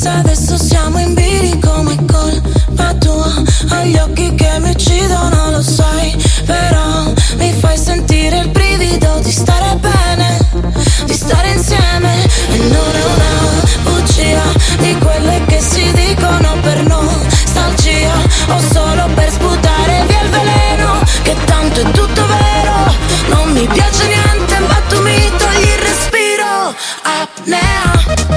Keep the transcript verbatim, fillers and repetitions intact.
Se adesso siamo in bilico, ma è colpa tua. Ho gli occhi che mi uccidono